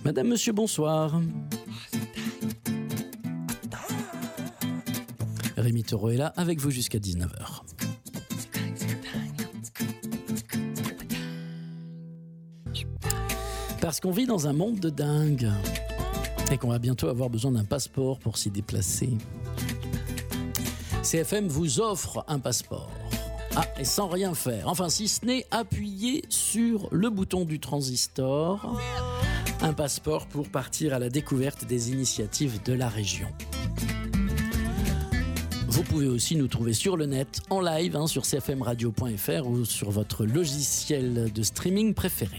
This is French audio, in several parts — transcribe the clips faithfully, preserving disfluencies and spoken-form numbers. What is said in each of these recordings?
Madame, monsieur, bonsoir. Rémi Taureau est là avec vous jusqu'à dix-neuf heures. Parce qu'on vit dans un monde de dingue et qu'on va bientôt avoir besoin d'un passeport pour s'y déplacer. C F M vous offre un passeport. Ah, et sans rien faire. Enfin, si ce n'est appuyer sur le bouton du transistor. Un passeport pour partir à la découverte des initiatives de la région. Vous pouvez aussi nous trouver sur le net, en live, hein, sur c f m radio point f r ou sur votre logiciel de streaming préféré.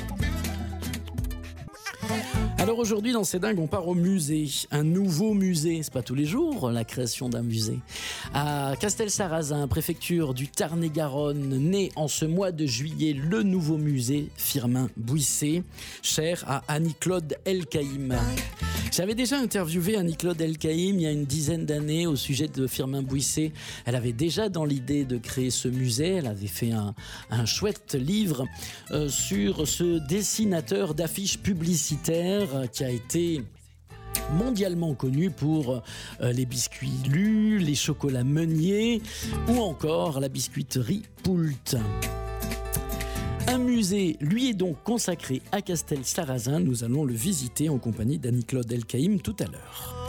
Alors aujourd'hui, dans C'est dingue, on part au musée. Un nouveau musée, c'est pas tous les jours, la création d'un musée. À Castelsarrasin, préfecture du Tarn-et-Garonne, né en ce mois de juillet le nouveau musée Firmin Bouissé, cher à Annie-Claude Elkaïm. J'avais déjà interviewé Annie-Claude Elkaïm il y a une dizaine d'années au sujet de Firmin Bouissé. Elle avait déjà dans l'idée de créer ce musée. Elle avait fait un, un chouette livre euh, sur ce dessinateur d'affiches publicitaires qui a été mondialement connu pour euh, les biscuits Lu, les chocolats Meunier ou encore la biscuiterie Poult. Un musée lui est donc consacré à Castelsarrasin. Nous allons le visiter en compagnie d'Annie-Claude Elkaïm tout à l'heure.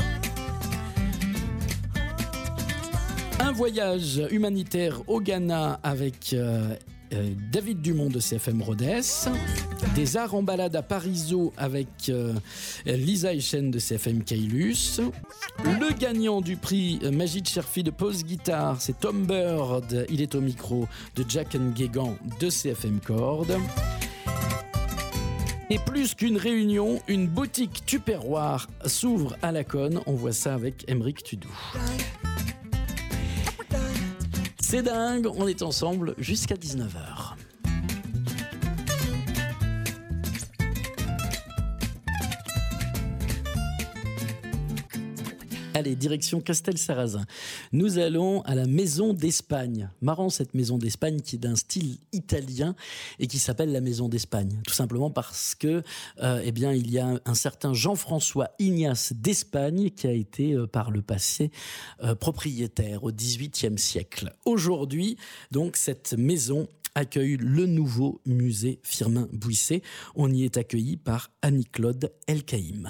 Un voyage humanitaire au Ghana avec euh, euh, David Dumont de C F M Rhodes. Des arts en balade à Parisot avec euh, Lisa Echen de C F M Kailus. Le gagnant du prix euh, Majid Cherfi de Pose Guitare, c'est Tom Bird. Il est au micro de Jack Nguégan de C F M Cord. Et plus qu'une réunion, une boutique tupperware s'ouvre à la Conne. On voit ça avec Aymeric Tudou. C'est dingue, on est ensemble jusqu'à dix-neuf heures. Allez, direction Castelsarrasin. Nous allons à la Maison d'Espagne. Marrant, cette Maison d'Espagne qui est d'un style italien et qui s'appelle la Maison d'Espagne. Tout simplement parce que, euh, eh bien, il y a un certain Jean-François Ignace d'Espagne qui a été, euh, par le passé, euh, propriétaire au dix-huitième siècle. Aujourd'hui, donc, cette maison accueille le nouveau musée Firmin Bouissé. On y est accueilli par Annie-Claude Elkaïm.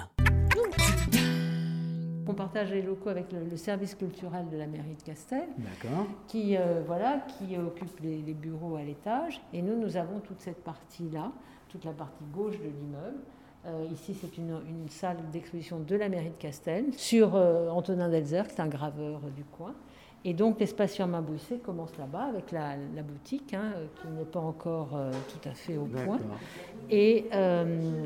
On partage les locaux avec le, le service culturel de la mairie de Castel, D'accord. qui, euh, voilà, qui occupe les, les bureaux à l'étage. Et nous, nous avons toute cette partie-là, toute la partie gauche de l'immeuble. Euh, ici, c'est une, une salle d'exposition de la mairie de Castel sur euh, Antonin Delzer, qui est un graveur du coin. Et donc, l'espace Firmin Bouissé commence là-bas avec la, la boutique, hein, qui n'est pas encore euh, tout à fait au point. Et, euh,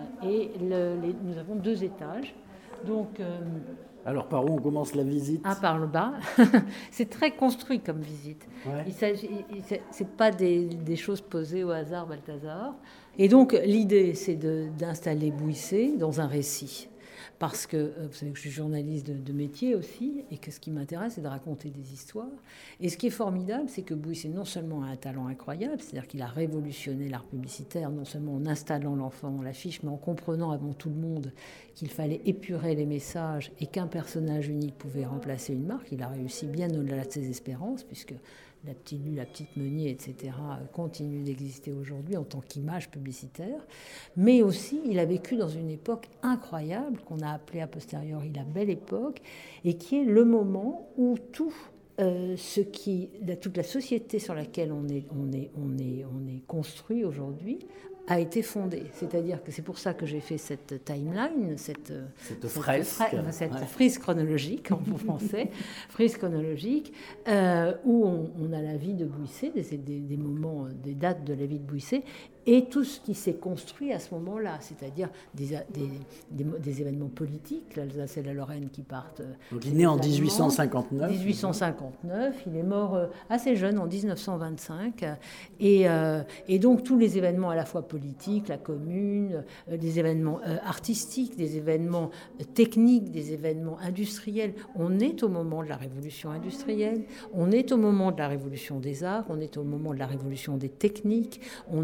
et le, les, nous avons deux étages. Donc, euh, alors, par où on commence la visite ? Ah, par le bas. C'est très construit comme visite. Ouais. Il s'agit, il, c'est pas des, des choses posées au hasard, Balthazar. Et donc, l'idée, c'est de, d'installer Bouissé dans un récit. Parce que, vous savez que je suis journaliste de, de métier aussi, et que ce qui m'intéresse, c'est de raconter des histoires. Et ce qui est formidable, c'est que Bouissé, non seulement a un talent incroyable, c'est-à-dire qu'il a révolutionné l'art publicitaire, non seulement en installant l'enfant dans l'affiche, mais en comprenant avant tout le monde qu'il fallait épurer les messages et qu'un personnage unique pouvait remplacer une marque. Il a réussi bien au-delà de ses espérances, puisque la petite Lu, la petite Meunier, et cetera, continue d'exister aujourd'hui en tant qu'image publicitaire. Mais aussi, il a vécu dans une époque incroyable, qu'on a appelée a posteriori la Belle Époque, et qui est le moment où tout euh, ce qui, toute la société sur laquelle on est, on est, on est, on est construit aujourd'hui, a été fondée. C'est-à-dire que c'est pour ça que j'ai fait cette timeline, cette, cette, cette fresque, fra- cette ouais. frise chronologique en français, frise chronologique, euh, où on, on a la vie de Bouissé, des, des, des moments, des dates de la vie de Bouissé, et tout ce qui s'est construit à ce moment-là, c'est-à-dire des, des, des, des événements politiques, l'Alsace et la Lorraine qui partent. Donc il est né en dix-huit cent cinquante-neuf. dix-huit cent cinquante-neuf, il est mort assez jeune, en dix-neuf cent vingt-cinq, et, euh, et donc tous les événements à la fois politiques, la commune, euh, des événements euh, artistiques, des événements euh, techniques, des événements industriels. On est au moment de la révolution industrielle, on est au moment de la révolution des arts, on est au moment de la révolution des techniques, on est au moment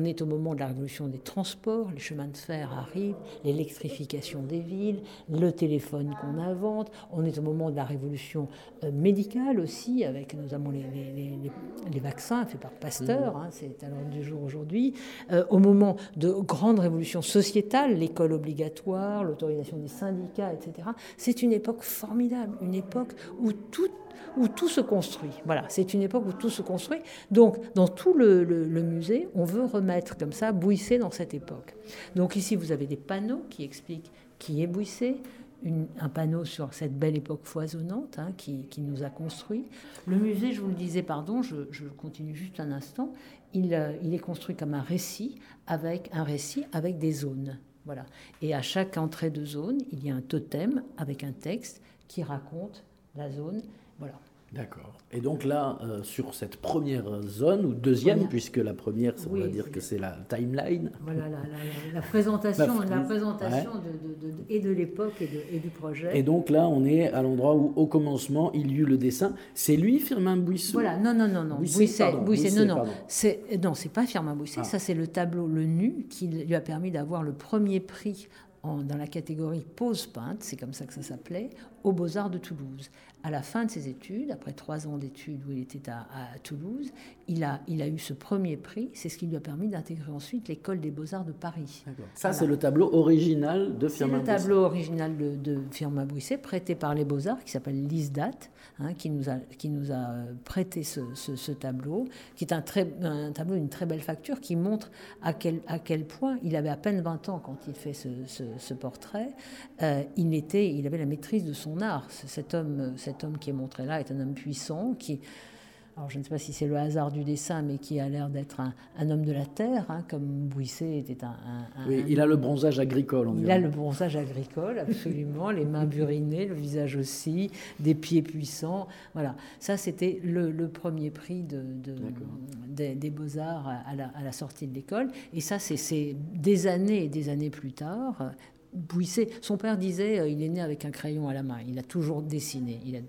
moment de la révolution des transports, les chemins de fer arrivent, l'électrification des villes, le téléphone qu'on invente. On est au moment de la révolution euh, médicale aussi, avec notamment les, les, les, les vaccins faits par Pasteur, hein, c'est à l'ordre du jour aujourd'hui. Euh, au moment de grandes révolutions sociétales, l'école obligatoire, l'autorisation des syndicats, et cetera. C'est une époque formidable, une époque où tout où tout se construit. Voilà, c'est une époque où tout se construit. Donc, dans tout le, le, le musée, on veut remettre comme ça Bouissé dans cette époque. Donc ici, vous avez des panneaux qui expliquent qui est Bouissé, une, un panneau sur cette belle époque foisonnante hein, qui, qui nous a construit. Le musée, je vous le disais, pardon, je, je continue juste un instant, il, euh, il est construit comme un récit, avec un récit avec des zones. Voilà. Et à chaque entrée de zone, il y a un totem avec un texte qui raconte la zone. Voilà. D'accord. Et donc là, euh, sur cette première zone, ou deuxième, première. Puisque la première, on oui, va dire que c'est la timeline. Voilà, la, la, la présentation, la, la présentation ouais. de, de, de, et de l'époque et, de, et du projet. Et donc là, on est à l'endroit où, au commencement, il y eut le dessin. C'est lui, Firmin Bouissé. Voilà, non, non, non, non. Bouissé, Bouissé, pardon, Bouissé, Bouissé, non, non. Pardon. C'est, non, c'est pas Firmin Bouissé. Ah. Ça, c'est le tableau Le Nu qui lui a permis d'avoir le premier prix en, dans la catégorie pose peinte, c'est comme ça que ça s'appelait, aux Beaux-Arts de Toulouse. À la fin de ses études, après trois ans d'études où il était à, à Toulouse, il a, il a eu ce premier prix. C'est ce qui lui a permis d'intégrer ensuite l'école des Beaux-Arts de Paris. D'accord. Ça, voilà. C'est le tableau original de Firmin Bouissé. C'est le tableau original de, de Firmin Bouissé, prêté par les Beaux-Arts, qui s'appelle Lisdat, hein, qui, nous a, qui nous a prêté ce, ce, ce tableau, qui est un, très, un tableau d'une très belle facture, qui montre à quel, à quel point, il avait à peine vingt ans quand il fait ce, ce, ce portrait, euh, il, était, il avait la maîtrise de son art. Cet homme, cet homme qui est montré là est un homme puissant, qui... Alors, je ne sais pas si c'est le hasard du dessin, mais qui a l'air d'être un, un homme de la terre, hein, comme Bouissé était un... un, un oui, un il homme. a le bronzage agricole. On il dirait. a le bronzage agricole, absolument, les mains burinées, le visage aussi, des pieds puissants. Voilà, ça, c'était le, le premier prix de, de, des, des Beaux-Arts à la, à la sortie de l'école. Et ça, c'est, c'est des années et des années plus tard. Bouissé, son père disait, euh, il est né avec un crayon à la main. Il a toujours dessiné. Il a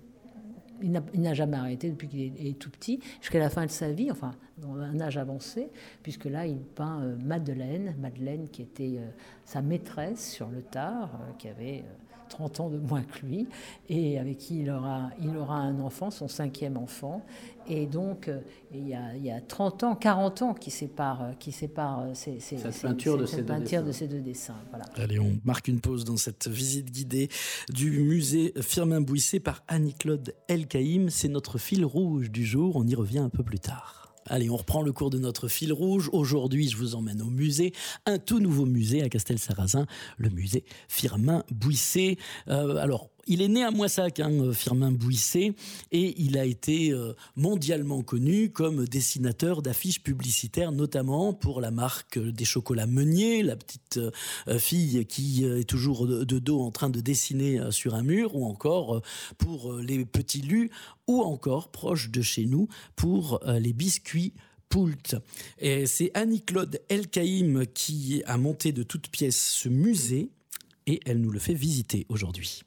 Il n'a, il n'a jamais arrêté depuis qu'il est, est tout petit, jusqu'à la fin de sa vie, enfin, dans un âge avancé, puisque là, il peint euh, Madeleine, Madeleine qui était euh, sa maîtresse sur le tard, euh, qui avait euh, trente ans de moins que lui, et avec qui il aura, il aura un enfant, son cinquième enfant. Et donc, euh, il, y a, il y a trente ans, quarante ans qui séparent, qui séparent ces, ces, cette ces, peinture, ces, de, cette ces peinture de ces deux dessins. Voilà. Allez, on marque une pause dans cette visite guidée du musée Firmin Bouissé par Annie-Claude Elkaïm. C'est notre fil rouge du jour, on y revient un peu plus tard. Allez, on reprend le cours de notre fil rouge. Aujourd'hui, je vous emmène au musée, un tout nouveau musée à Castelsarrasin, le musée Firmin Bouissé. Euh, alors, il est né à Moissac, hein, Firmin Bouissé, et il a été euh, mondialement connu comme dessinateur d'affiches publicitaires, notamment pour la marque des chocolats Meunier, la petite euh, fille qui euh, est toujours de, de dos en train de dessiner euh, sur un mur, ou encore euh, pour euh, les petits lus, ou encore, proche de chez nous, pour euh, les biscuits Poult. Et c'est Annie-Claude Elkaïm qui a monté de toutes pièces ce musée, et elle nous le fait visiter aujourd'hui.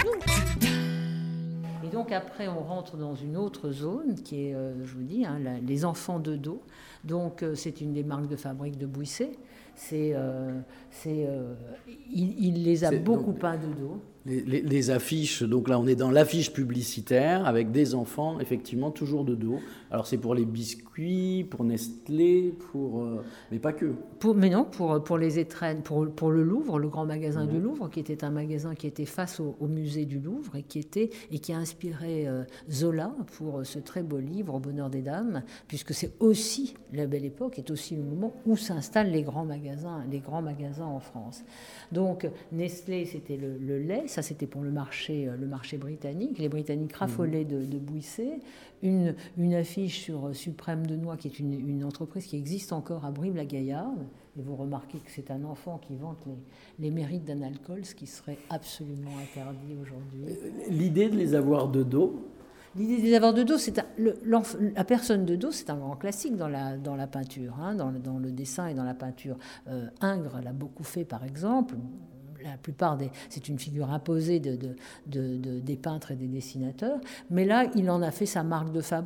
Et donc après, on rentre dans une autre zone qui est, euh, je vous dis, hein, la, les enfants de dos. Donc euh, c'est une des marques de fabrique de Bouissé. C'est, euh, c'est, euh, il, il les a c'est, beaucoup donc, peints de dos. Les, les, les affiches, donc là on est dans l'affiche publicitaire avec des enfants, effectivement, toujours de dos. Alors c'est pour les biscuits, pour Nestlé, pour, euh, mais pas que. Pour, mais non, pour, pour les étrennes, pour, pour le Louvre, le grand magasin mmh. du Louvre, qui était un magasin qui était face au, au musée du Louvre et qui, était, et qui a inspiré euh, Zola pour ce très beau livre, Au bonheur des dames, puisque c'est aussi, la Belle Époque est aussi le moment où s'installent les grands magasins, les grands magasins en France. Donc Nestlé, c'était le, le lait. Ça, c'était pour le marché, le marché britannique. Les Britanniques raffolaient de, de Bouissé. Une, une affiche sur Suprême de Noix, qui est une, une entreprise qui existe encore à Brive-la-Gaillarde. Et vous remarquez que c'est un enfant qui vante les, les mérites d'un alcool, ce qui serait absolument interdit aujourd'hui. L'idée de les avoir de dos. L'idée de les avoir de dos, c'est un, le, la personne de dos, c'est un grand classique dans la, dans la peinture, hein, dans, dans le dessin et dans la peinture. Euh, Ingres l'a beaucoup fait, par exemple. La plupart des, c'est une figure imposée de, de, de, de, des peintres et des dessinateurs, mais là, il en a fait sa marque de fabrique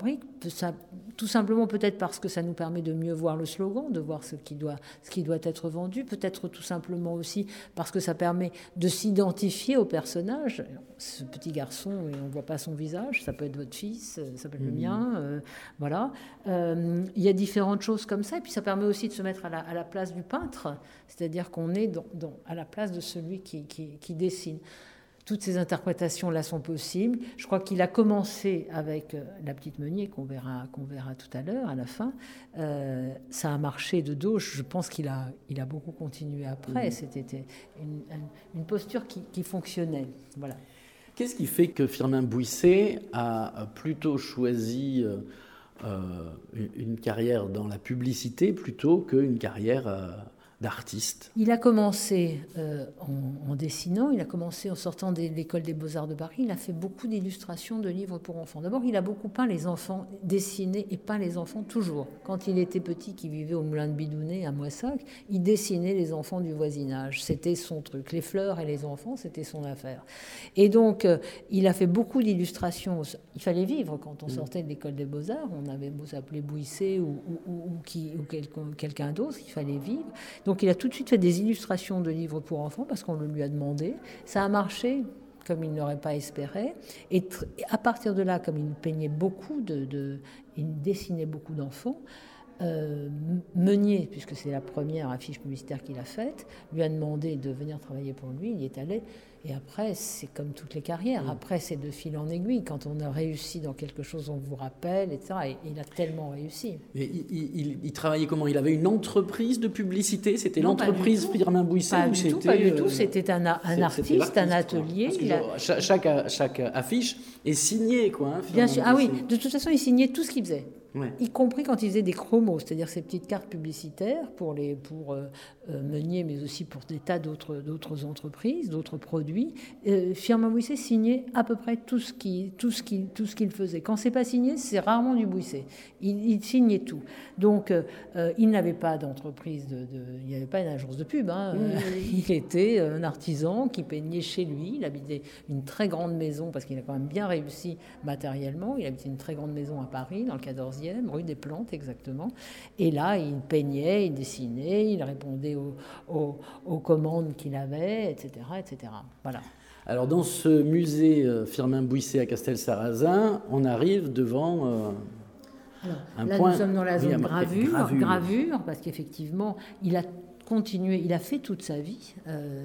ça, tout simplement peut-être parce que ça nous permet de mieux voir le slogan, de voir ce qui doit, ce qui doit être vendu, peut-être tout simplement aussi parce que ça permet de s'identifier au personnage. Ce petit garçon, on ne voit pas son visage, ça peut être votre fils, ça peut être mmh. le mien, euh, voilà. Euh, il y a différentes choses comme ça, et puis ça permet aussi de se mettre à la, à la place du peintre, c'est-à-dire qu'on est dans, dans, à la place de celui qui, qui, qui dessine. Toutes ces interprétations-là sont possibles. Je crois qu'il a commencé avec La Petite Meunier, qu'on verra, qu'on verra tout à l'heure, à la fin. Euh, ça a marché de dos. Je pense qu'il a, il a beaucoup continué après. Mmh. C'était une, une posture qui, qui fonctionnait. Voilà. Qu'est-ce qui fait que Firmin Bouissé a plutôt choisi euh, une carrière dans la publicité plutôt qu'une carrière... Euh d'artiste? Il a commencé euh, en, en dessinant, il a commencé en sortant de l'école des Beaux-Arts de Paris, il a fait beaucoup d'illustrations de livres pour enfants. D'abord, il a beaucoup peint les enfants, dessiné et peint les enfants toujours. Quand il était petit, qu'il vivait au Moulin de Bidounet à Moissac, il dessinait les enfants du voisinage. C'était son truc. Les fleurs et les enfants, c'était son affaire. Et donc, euh, il a fait beaucoup d'illustrations. Il fallait vivre quand on sortait de l'école des Beaux-Arts. On avait beau s'appeler Bouissé ou, ou, ou, ou, qui, ou quelqu'un, quelqu'un d'autre, il fallait vivre. Donc il a tout de suite fait des illustrations de livres pour enfants parce qu'on le lui a demandé. Ça a marché comme il n'aurait pas espéré. Et tr- à partir de là, comme il peignait beaucoup, de, de, il dessinait beaucoup d'enfants, euh, Meunier, puisque c'est la première affiche publicitaire qu'il a faite, lui a demandé de venir travailler pour lui, il y est allé. Et après, c'est comme toutes les carrières. Après, c'est de fil en aiguille. Quand on a réussi dans quelque chose, on vous rappelle, et cetera. Et il a tellement réussi. Et il, il, il travaillait comment? Il avait une entreprise de publicité? C'était non, l'entreprise Firmin Bouissé? Pas du tout, pas du tout. C'était un, un artiste, un atelier. Parce que genre, chaque, chaque, chaque affiche est signée, quoi. Hein, Bien sûr. Ah oui, de toute façon, il signait tout ce qu'il faisait. Ouais. Y compris quand il faisait des chromos, c'est-à-dire ces petites cartes publicitaires pour, les, pour euh, Meunier, mais aussi pour des tas d'autres, d'autres entreprises, d'autres produits. Euh, Firmin Bouissé signait à peu près tout ce, qui, tout, ce qui, tout ce qu'il faisait. Quand c'est pas signé, c'est rarement du Bouissé. Il, il signait tout. Donc, euh, il n'avait pas d'entreprise, de, de, il n'y avait pas une agence de pub. Hein. Mmh. Il était un artisan qui peignait chez lui. Il habitait une très grande maison, parce qu'il a quand même bien réussi matériellement. Il habitait une très grande maison à Paris, dans le quatorzième. Rue des Plantes, exactement. Et là, il peignait, il dessinait, il répondait aux, aux, aux commandes qu'il avait, et cetera, et cetera. Voilà. Alors, dans ce musée euh, Firmin Bouissé à Castelsarrasin, on arrive devant euh, Alors, un là, point... nous sommes dans la zone oui, gravure, gravure. gravure, parce qu'effectivement, il a continué, il a fait toute sa vie... Euh,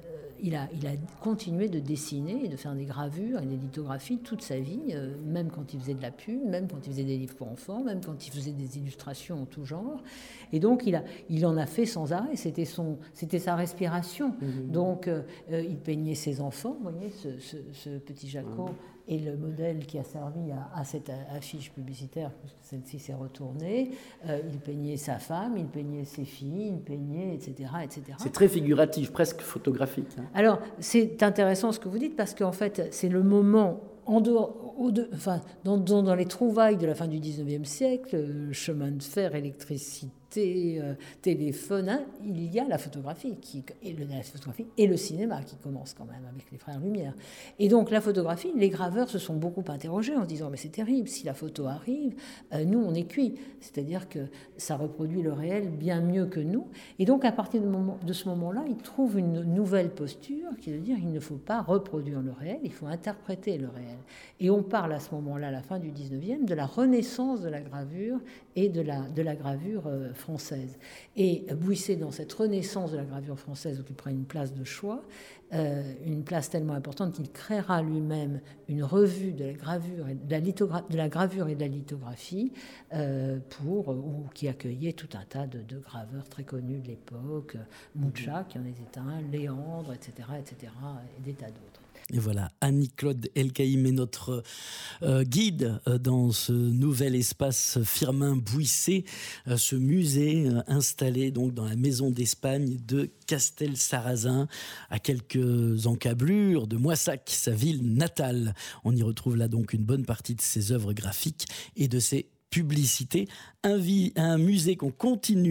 Il a, il a continué de dessiner et de faire des gravures et des lithographies toute sa vie, euh, même quand il faisait de la pub, même quand il faisait des livres pour enfants, même quand il faisait des illustrations en tout genre. Et donc, il, a, il en a fait sans arrêt. C'était, son, c'était sa respiration. Mmh. Donc, euh, il peignait ses enfants, vous voyez, ce, ce, ce petit Jaco. Mmh. Et le modèle qui a servi à, à cette affiche publicitaire, puisque celle-ci s'est retournée, euh, il peignait sa femme, il peignait ses filles, il peignait, et cetera, et cetera. C'est très figuratif, presque photographique. Hein. Alors, c'est intéressant ce que vous dites, parce qu'en fait, c'est le moment, en dehors, au de, enfin, dans, dans, dans les trouvailles de la fin du dix-neuvième siècle, chemin de fer, électricité, Euh, téléphone, hein, il y a la photographie, qui, et le, la photographie et le cinéma qui commence quand même avec les frères Lumière. Et donc la photographie, les graveurs se sont beaucoup interrogés en se disant mais c'est terrible, si la photo arrive, euh, nous on est cuits. C'est-à-dire que ça reproduit le réel bien mieux que nous. Et donc à partir de, moment, de ce moment-là, ils trouvent une nouvelle posture qui veut dire qu'il ne faut pas reproduire le réel, il faut interpréter le réel. Et on parle à ce moment-là, à la fin du dix-neuvième, de la renaissance de la gravure et de la, de la gravure euh, française. Et Bouissé, dans cette renaissance de la gravure française, occupera une place de choix, euh, une place tellement importante qu'il créera lui-même une revue de la gravure et de la, lithogra- de la gravure et de la lithographie euh, pour, ou, qui accueillait tout un tas de, de graveurs très connus de l'époque, Mouchak, qui en était un, Léandre, et cetera, et cetera, et des tas d'autres. Et voilà, Annie-Claude Elkaïm est notre euh, guide euh, dans ce nouvel espace Firmin Bouissé, euh, ce musée euh, installé donc dans la maison d'Espagne de Castelsarrasin, à quelques encablures de Moissac, sa ville natale. On y retrouve là donc une bonne partie de ses œuvres graphiques et de ses publicités. Un, vi- un musée qu'on continue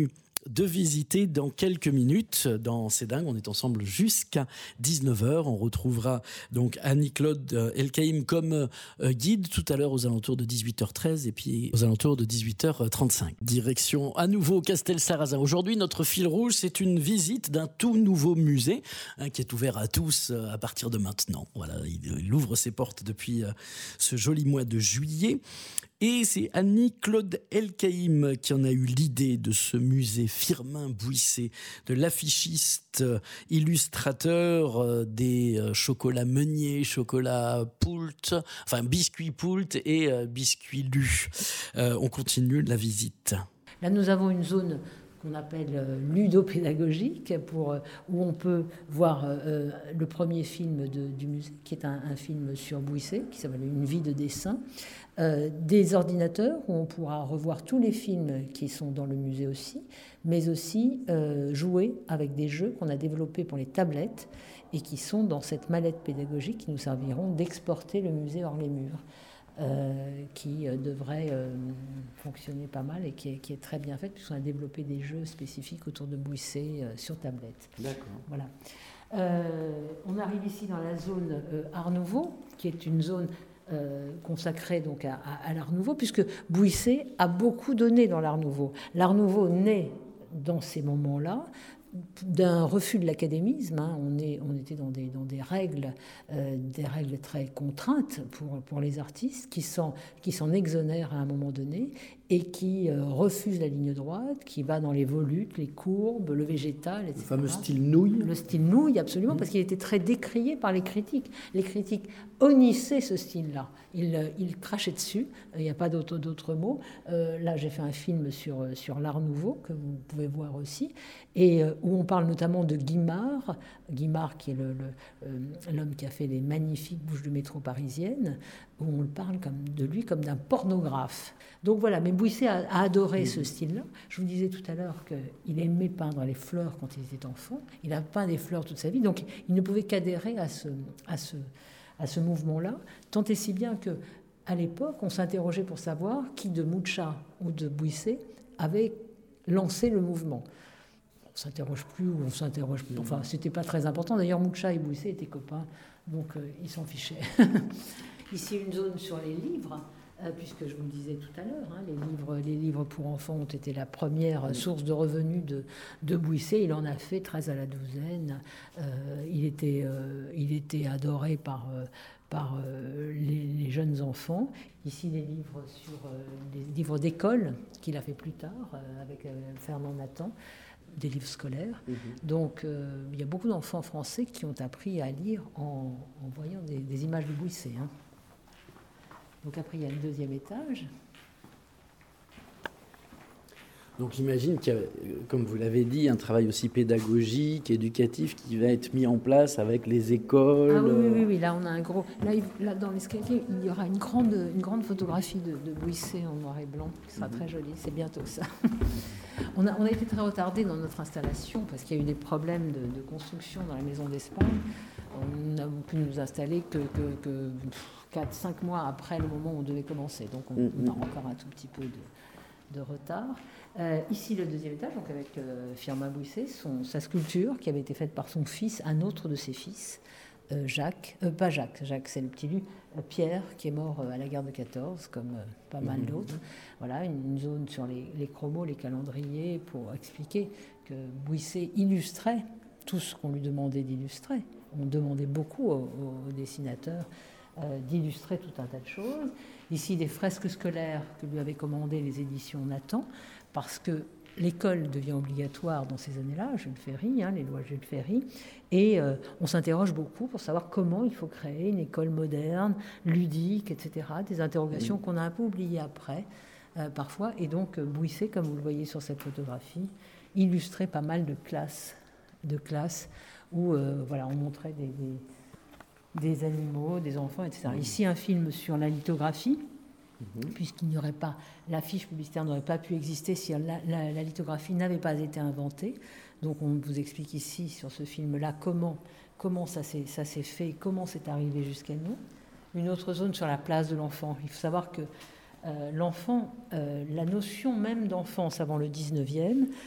de visiter dans quelques minutes. Dans C'est dingue, on est ensemble jusqu'à dix-neuf heures. On retrouvera donc Annie-Claude Elkaïm comme guide tout à l'heure aux alentours de dix-huit heures treize et puis aux alentours de dix-huit heures trente-cinq. Direction à nouveau Castel-Sarrazin. Aujourd'hui, notre fil rouge, c'est une visite d'un tout nouveau musée hein, qui est ouvert à tous à partir de maintenant. Voilà, il ouvre ses portes depuis ce joli mois de juillet. Et c'est Annie-Claude Elkaïm qui en a eu l'idée de ce musée Firmin Bouissé, de l'affichiste illustrateur des chocolats Meunier, chocolat Poult, enfin biscuits Poult et biscuits Lu. Euh, on continue la visite. Là, nous avons une zone qu'on appelle ludopédagogique, pour, où on peut voir euh, le premier film de, du musée, qui est un, un film sur Bouissé, qui s'appelle Une vie de dessin, euh, des ordinateurs, où on pourra revoir tous les films qui sont dans le musée aussi, mais aussi euh, jouer avec des jeux qu'on a développés pour les tablettes et qui sont dans cette mallette pédagogique qui nous serviront d'exporter le musée hors les murs. Euh, qui euh, devrait euh, fonctionner pas mal et qui est, qui est très bien faite, puisqu'on a développé des jeux spécifiques autour de Bouissé euh, sur tablette. D'accord. Voilà. Euh, on arrive ici dans la zone euh, Art Nouveau, qui est une zone euh, consacrée donc à, à, à l'Art Nouveau, puisque Bouissé a beaucoup donné dans l'Art Nouveau. L'Art Nouveau naît dans ces moments-là d'un refus de l'académisme. Hein. On, est, on était dans des, dans des règles, euh, des règles très contraintes pour, pour les artistes qui s'en, qui s'en exonèrent à un moment donné et qui euh, refusent la ligne droite, qui va dans les volutes, les courbes, le végétal, et cetera. Le fameux style nouille. Le style nouille, absolument, mmh. parce qu'il était très décrié par les critiques. Les critiques honnissaient ce style-là. Ils, ils crachaient dessus. Il n'y a pas d'autre, d'autre mot. Euh, là, j'ai fait un film sur, sur l'Art Nouveau, que vous pouvez voir aussi, et euh, où on parle notamment de Guimard, Guimard qui est le, le, euh, l'homme qui a fait les magnifiques bouches de métro parisiennes, où on parle comme, de lui comme d'un pornographe. Donc voilà, mais Bouissé a, a adoré mmh. ce style-là. Je vous disais tout à l'heure qu'il aimait peindre les fleurs quand il était enfant. Il a peint des fleurs toute sa vie, donc il ne pouvait qu'adhérer à ce, à ce, à ce mouvement-là, tant et si bien que à l'époque, on s'interrogeait pour savoir qui de Mucha ou de Bouissé avait lancé le mouvement. On s'interroge plus ou on s'interroge plus. Enfin, c'était pas très important. D'ailleurs, Mucha et Bouissé étaient copains, donc euh, ils s'en fichaient. Ici, une zone sur les livres, euh, puisque je vous le disais tout à l'heure, hein, les livres, les livres pour enfants ont été la première source de revenus de, de Bouissé. Il en a fait treize à la douzaine. Euh, il était, euh, il était adoré par euh, par euh, les, les jeunes enfants. Ici, les livres sur euh, les livres d'école qu'il a fait plus tard euh, avec euh, Fernand Nathan. Des livres scolaires. Mmh. Donc, euh, il y a beaucoup d'enfants français qui ont appris à lire en, en voyant des, des images de Bouissé. Hein. Donc, après, il y a le deuxième étage. Donc, j'imagine qu'il y a, comme vous l'avez dit, un travail aussi pédagogique, éducatif qui va être mis en place avec les écoles. Ah oui, oui, oui, oui. Là, on a un gros... Là, là, dans l'escalier, il y aura une grande, une grande photographie de, de Bouissé en noir et blanc, qui sera mmh. très jolie. C'est bientôt ça. On a, on a été très retardés dans notre installation parce qu'il y a eu des problèmes de, de construction dans la maison d'Espagne. On n'a pu nous installer que, que, que quatre cinq mois après le moment où on devait commencer. Donc, on, on a encore un tout petit peu de, de retard. Euh, ici, le deuxième étage, donc avec euh, Firmin Bouissé, son, sa sculpture qui avait été faite par son fils, un autre de ses fils, euh, Jacques, euh, pas Jacques, Jacques c'est le petit Lu, euh, Pierre, qui est mort euh, à la guerre de quatorze, comme euh, pas mal mmh. d'autres. Voilà, une, une zone sur les, les chromos, les calendriers, pour expliquer que Bouissé illustrait tout ce qu'on lui demandait d'illustrer. On demandait beaucoup aux, aux dessinateurs euh, d'illustrer tout un tas de choses. Ici, des fresques scolaires que lui avaient commandées les éditions Nathan, parce que l'école devient obligatoire dans ces années-là, Jules Ferry, hein, les lois Jules Ferry, et euh, on s'interroge beaucoup pour savoir comment il faut créer une école moderne, ludique, et cetera. Des interrogations qu'on a un peu oubliées après, euh, parfois. Et donc, Bouissé, comme vous le voyez sur cette photographie, illustrait pas mal de classes, de classes où euh, voilà, on montrait des, des, des animaux, des enfants, et cetera. Ici, un film sur la lithographie, puisqu'il n'y aurait pas, l'affiche publicitaire n'aurait pas pu exister si la, la, la lithographie n'avait pas été inventée. Donc on vous explique ici, sur ce film-là, comment, comment ça, s'est, ça s'est fait, comment c'est arrivé jusqu'à nous. Une autre zone sur la place de l'enfant. Il faut savoir que euh, l'enfant, euh, la notion même d'enfance avant le dix-neuvième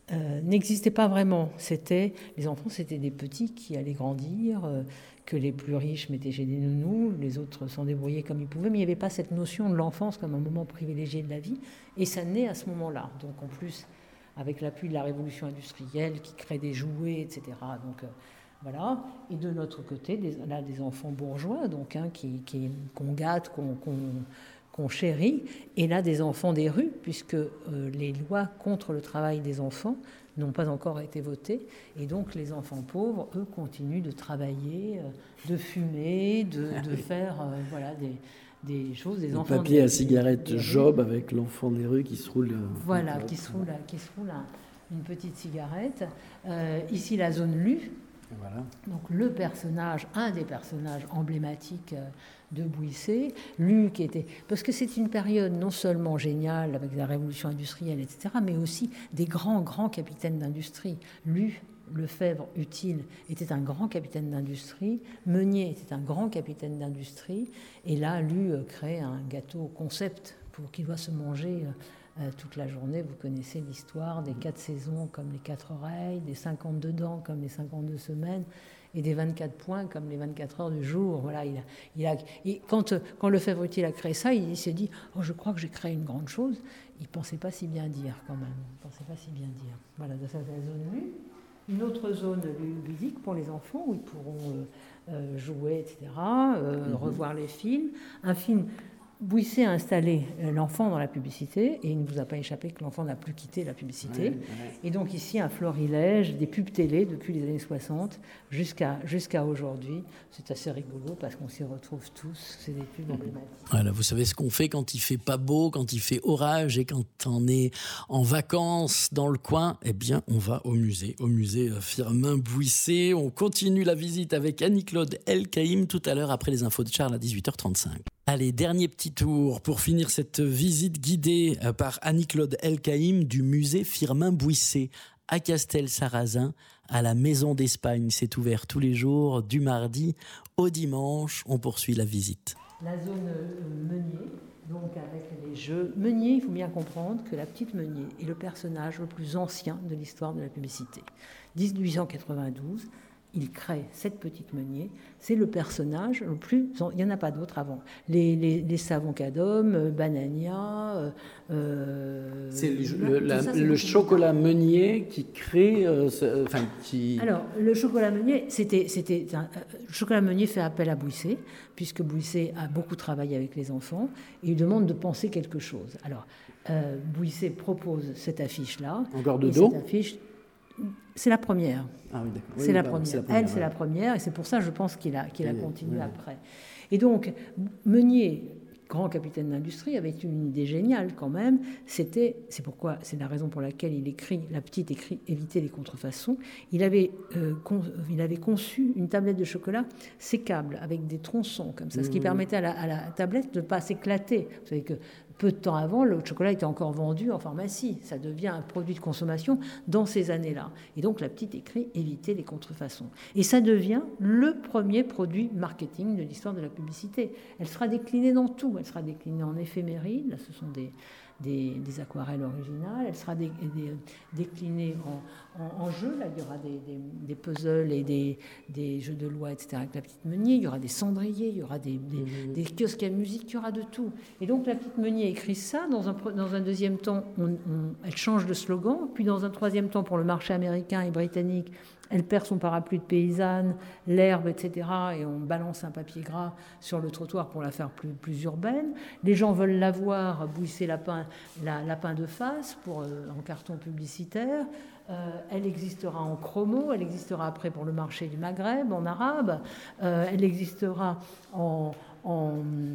euh, n'existait pas vraiment. C'était, les enfants, c'était des petits qui allaient grandir, euh, que les plus riches mettaient chez des nounous, les autres s'en débrouillaient comme ils pouvaient, mais il n'y avait pas cette notion de l'enfance comme un moment privilégié de la vie, et ça naît à ce moment-là. Donc en plus, avec l'appui de la révolution industrielle qui crée des jouets, et cetera. Donc euh, voilà. Et de notre côté, des, là, des enfants bourgeois, donc hein, qui, qui, qu'on gâte, qu'on, qu'on, qu'on chérit, et là des enfants des rues, puisque euh, les lois contre le travail des enfants n'ont pas encore été votées, et donc les enfants pauvres, eux, continuent de travailler, euh, de fumer, de, de faire euh, voilà, des, des choses, des le enfants... papier des, à cigarette des, des Job avec l'enfant des rues qui se roule... Euh, voilà, qui se roule, qui se roule un, une petite cigarette. Euh, ici, la zone Lue. Voilà. Donc le personnage, un des personnages emblématiques de Bouissé, Lue qui était... Parce que c'est une période non seulement géniale avec la révolution industrielle, et cetera, mais aussi des grands, grands capitaines d'industrie. Lue, Lefebvre, Utile était un grand capitaine d'industrie, Meunier était un grand capitaine d'industrie, et là, Lue crée un gâteau concept pour qui doit se manger... Euh, toute la journée. Vous connaissez l'histoire des quatre saisons comme les quatre oreilles, des cinquante-deux dents comme les cinquante-deux semaines, et des vingt-quatre points comme les vingt-quatre heures du jour. Voilà, il a, il a, il, quand, quand Lefebvre Utile a créé ça, il, il s'est dit « Oh, je crois que j'ai créé une grande chose ». Il ne pensait pas si bien dire, quand même. Il ne pensait pas si bien dire. Voilà, ça c'est la zone Lue. Une autre zone ludique pour les enfants, où ils pourront euh, euh, jouer, et cetera, euh, mm-hmm. revoir les films. Un film... Bouissé a installé l'enfant dans la publicité, et il ne vous a pas échappé que l'enfant n'a plus quitté la publicité. Ouais, ouais. Et donc ici, un florilège des pubs télé depuis les années soixante jusqu'à, jusqu'à aujourd'hui. C'est assez rigolo parce qu'on s'y retrouve tous. C'est des pubs emblématiques. Voilà, vous savez ce qu'on fait quand il fait pas beau, quand il fait orage et quand on est en vacances dans le coin. Eh bien, on va au musée, au musée Firmin Bouissé. On continue la visite avec Annie-Claude Elkaïm tout à l'heure après les infos de Charles à dix-huit heures trente-cinq. Allez, dernier petit tour pour finir cette visite guidée par Annie-Claude Elkaïm du musée Firmin Bouissé à Castelsarrasin, à la Maison d'Espagne. C'est ouvert tous les jours, du mardi au dimanche. On poursuit la visite. La zone Meunier, donc avec les jeux. Meunier, il faut bien comprendre que la petite Meunier est le personnage le plus ancien de l'histoire de la publicité. dix-huit cent quatre-vingt-douze, il crée cette petite Meunier. C'est le personnage le plus... Il n'y en a pas d'autres avant. Les, les, les savons Cadom, Banania... Euh, c'est le, là, ça, c'est le chocolat Meunier qui crée... Euh, ce, enfin, qui... Alors, le chocolat Meunier, c'était... c'était un, le chocolat Meunier fait appel à Bouissé, puisque Bouissé a beaucoup travaillé avec les enfants, et il demande de penser quelque chose. Alors, euh, Bouissé propose cette affiche-là. Encore de dos. Cette affiche... C'est la première. Ah oui, d'accord. C'est, oui, la pardon, c'est la première. Elle, ouais. c'est la première, et c'est pour ça, je pense, qu'il a, qu'il a oui, continué oui. après. Et donc, Meunier, grand capitaine d'industrie, avait une idée géniale quand même. C'était, c'est pourquoi, c'est la raison pour laquelle il écrit, la petite écrit éviter les contrefaçons. Il avait, euh, con, il avait conçu une tablette de chocolat sécable avec des tronçons comme ça, mmh. ce qui permettait à la, à la tablette de ne pas s'éclater. Vous savez que peu de temps avant, le chocolat était encore vendu en pharmacie. Ça devient un produit de consommation dans ces années-là. Et donc, la petite écrit « Éviter les contrefaçons ». Et ça devient le premier produit marketing de l'histoire de la publicité. Elle sera déclinée dans tout. Elle sera déclinée en éphéméride. Là, ce sont des, des, des aquarelles originales. Elle sera dé, dé, déclinée en, en, en jeu. Là, il y aura des, des, des puzzles et des, des jeux de loi, et cetera avec la petite Meunier. Il y aura des cendriers, il y aura des, des, mmh. des kiosques à musique, il y aura de tout. Et donc, la petite Meunier écrit ça. Dans un, dans un deuxième temps, on, on, elle change de slogan. Puis dans un troisième temps, pour le marché américain et britannique, elle perd son parapluie de paysanne, l'herbe, et cetera. Et on balance un papier gras sur le trottoir pour la faire plus, plus urbaine. Les gens veulent la voir, Bouissé lapin, la, lapin de face pour, euh, en carton publicitaire. Euh, elle existera en chromo, elle existera après pour le marché du Maghreb, en arabe. Euh, elle existera en... en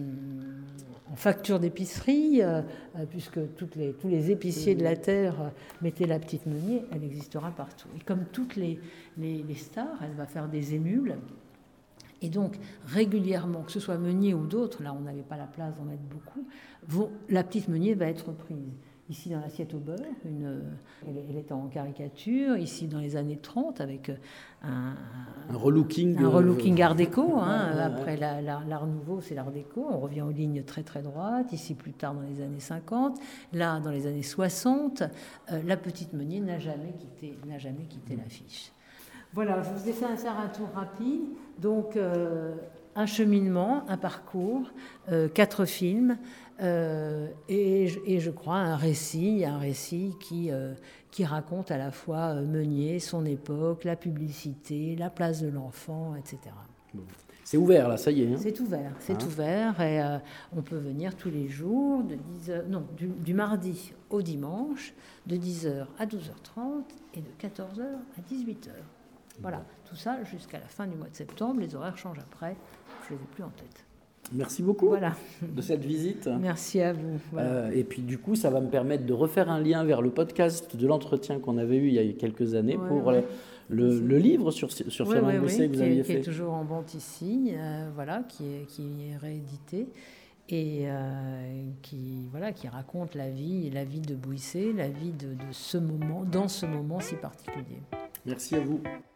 en facture d'épicerie, euh, puisque toutes les, tous les épiciers de la terre euh, mettaient la petite Meunier, elle existera partout. Et comme toutes les, les, les stars, elle va faire des émules. Et donc, régulièrement, que ce soit Meunier ou d'autres, là on n'avait pas la place d'en mettre beaucoup, vont, la petite Meunier va être prise. Ici, dans l'assiette au beurre, une, elle, est, elle est en caricature. Ici, dans les années trente, avec un, un relooking, un relooking euh... art déco. Hein. Après la, la, l'art nouveau, c'est l'art déco. On revient aux lignes très très droites. Ici, plus tard, dans les années cinquante. Là, dans les années soixante, euh, la petite Meunier n'a jamais quitté, n'a jamais quitté l'affiche. Voilà, je vous ai fait faire un tour rapide. Donc, euh, un cheminement, un parcours, euh, quatre films. Euh, et, et je crois un récit, un récit qui, euh, qui raconte à la fois Meunier, son époque, la publicité, la place de l'enfant, et cetera. C'est ouvert là, ça y est. Hein. C'est ouvert, c'est hein ouvert et euh, on peut venir tous les jours, de dix heures, non, du, du mardi au dimanche, de dix heures à douze heures trente et de quatorze heures à dix-huit heures. Voilà, tout ça jusqu'à la fin du mois de septembre. Les horaires changent après, je ne les ai plus en tête. Merci beaucoup voilà. de cette visite. Merci à vous. Voilà. Euh, et puis du coup, ça va me permettre de refaire un lien vers le podcast de l'entretien qu'on avait eu il y a quelques années ouais, pour ouais. Le, le, le livre sur, sur ouais, Fernand ouais, Bousset ouais, que vous qui aviez est, fait. Qui est toujours en vente ici, euh, voilà, qui est, qui est réédité et euh, qui, voilà, qui raconte la vie, la vie de Bouissé, la vie de, de ce moment, dans ce moment si particulier. Merci à vous.